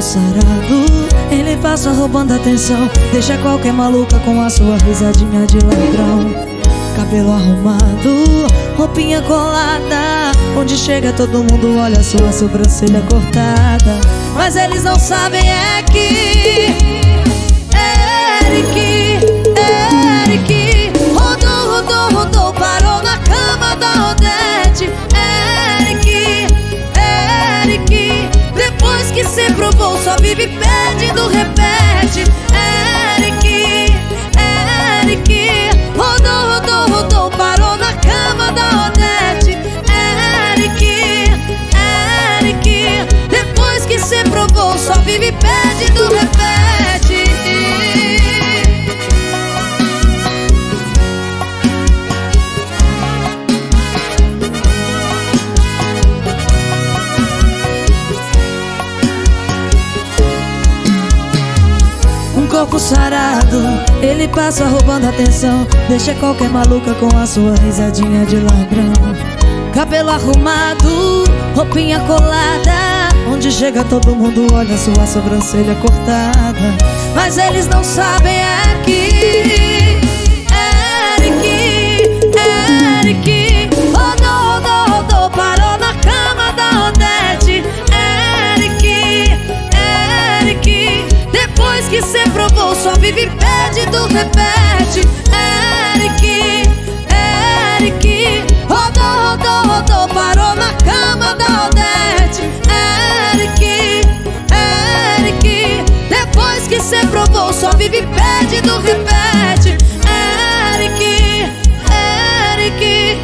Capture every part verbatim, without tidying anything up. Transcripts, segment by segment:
sarado, ele passa roubando atenção, deixa qualquer maluca com a sua risadinha de ladrão. Cabelo arrumado, roupinha colada, onde chega todo mundo olha a sua sobrancelha cortada. Mas eles não sabem é que Eric, Eric rodou, rodou, rodou, parou na cama da Odete. Eric, Eric, depois que se provou só vive pedindo repete. Eric, Eric, rodou, rodou, rodou, parou na cama da Odete. Eric, Eric, depois que se provou só vive pedindo repete. Um corpo sarado, ele passa roubando atenção, deixa qualquer maluca com a sua risadinha de ladrão. Cabelo arrumado, roupinha colada, onde chega todo mundo olha a sua sobrancelha cortada. Mas eles não sabem é que Eric, Eric rodou, rodou, rodou, parou na cama da Odete. Eric, Eric, depois que se provou só vive pedindo repete. Eric, Eric, rodou, rodou, rodou, parou na cama da Odete. Eric, Eric, depois que se provou só vive pedindo repete. Eric, Eric,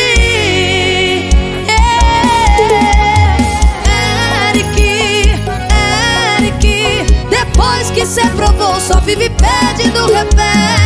Eric, Eric, depois que se provou só vive pedindo repete.